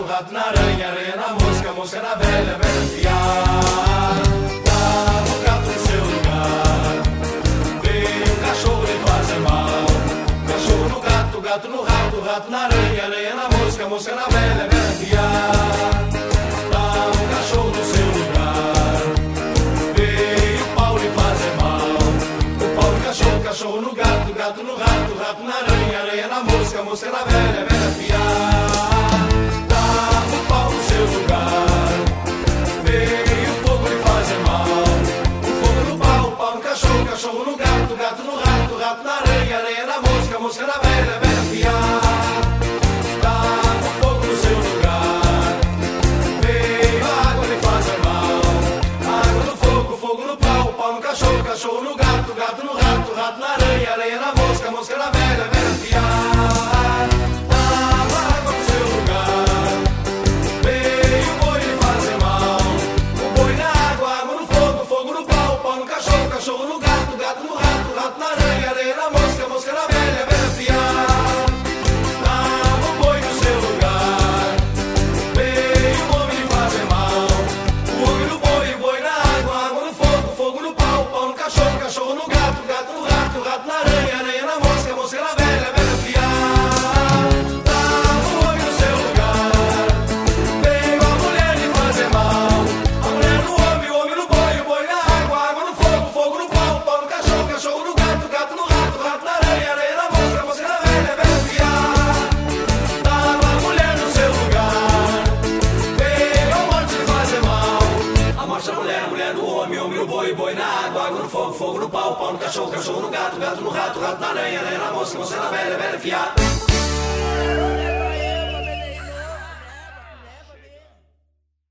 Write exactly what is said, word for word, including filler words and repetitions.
rato na aranha, aranha na mosca, mosca na velha, velha fiada. Tava o gato no seu lugar, veio o cachorro lhe fazer mal. Cachorro no gato, gato no rato, rato na aranha, aranha na mosca, mosca na velha, velha fiada. Tava o cachorro no seu lugar, veio o pau lhe fazer mal. O pau no cachorro, cachorro no gato, gato no rato, rato na aranha, aranha na mosca, mosca na velha, velha fiada. Tava o pau no seu lugar, veio o fogo lhe fazer mal. O fogo no pau, o pau no cachorro, cachorro no gato, gato no rato, rato na aranha, aranha na mosca, mosca na velha, velha fiada. Tava o fogo no seu lugar, veio a água lhe fazer mal. Água no fogo, fogo no pau, pau no cachorro, cachorro no gato, gato no rato, rato na aranha, aranha na mosca, mosca na velha, velha fiada. Tava água no seu lugar, veio o boi lhe fazer mal. O boi na água, água no fogo, fogo no pau, pau no cachorro, cachorro no gato, gato no rato, rato na aranha, aranha na mosca, mosca na velha, velha fiada. Tava o boi no seu lugar, veio o homem lhe fazer mal. O homem no boi, o boi na água, água no fogo, fogo no pau, pau no cachorro, cachorro no gato, gato no rato, rato na aranha, aranha na mosca, mosca na velha, velha fiada. Tava o homem no seu lugar, veio a mulher lhe fazer mal. A mulher no homem, o homem no boi, o boi na água, água no fogo, fogo no pau, pau no cachorro, cachorro no gato, gato no rato, rato na aranha, aranha na mosca, mosca na velha, velha fiada. Tava a mulher no seu lugar, veio a morte lhe fazer mal. A morte da mulher, a mulher no homem, homem no boi, boi na água, água no fogo, fogo no pau, pau no cachorro, cachorro no gato, gato no rato, rato na aranha, aranha na mosca, mosca na velha, velha fiada.